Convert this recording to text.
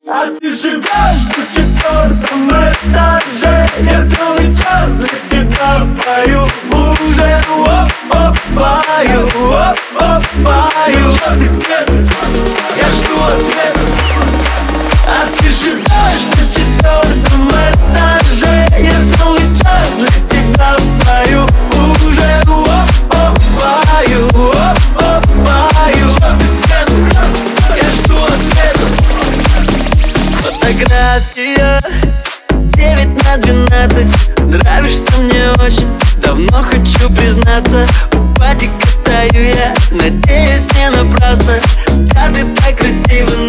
А ты живешь на 4-м этаже. Я целый час для тебя пою уже. Оп-оп, пою, оп-оп, пою. Чё ты, где ты? Я жду ответа. А ты живешь на 4-м этаже. Я целый час для тебя пою уже. Оп-оп, пою, оп-оп, пою. Чё ты, где ты? Я жду ответа. Фотография 9/12. Нравишься мне очень, давно хочу признаться. У падика стою я, надеюсь, не напрасно. Да ты так красива,